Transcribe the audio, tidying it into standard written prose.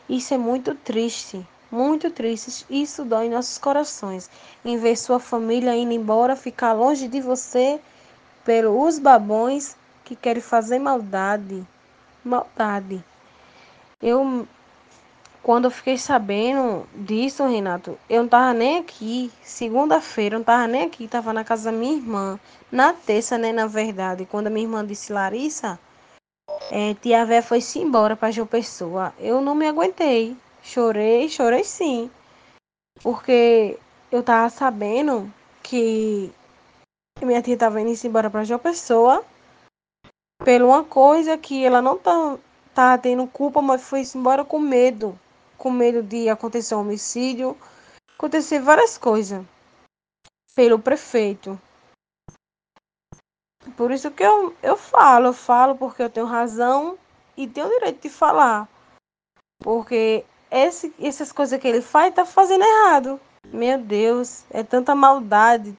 Isso é muito triste, muito triste. Isso dói em nossos corações. Em ver sua família indo embora, ficar longe de você pelos babões que querem fazer maldade. Maldade. Eu, quando eu fiquei sabendo disso, Renato, eu não tava nem aqui. Segunda-feira, eu não tava nem aqui, tava na casa da minha irmã. Na terça, né, na verdade, quando a minha irmã disse, Larissa, tia Vé foi-se embora para João Pessoa. Eu não me aguentei. Chorei, chorei sim. Porque eu tava sabendo que minha tia tava indo embora para João Pessoa por uma coisa que ela não tá tendo culpa, mas foi embora com medo. Com medo de acontecer um homicídio, acontecer várias coisas pelo prefeito. Por isso que eu falo porque eu tenho razão e tenho o direito de falar. Porque essas coisas que ele faz, tá fazendo errado. Meu Deus, é tanta maldade,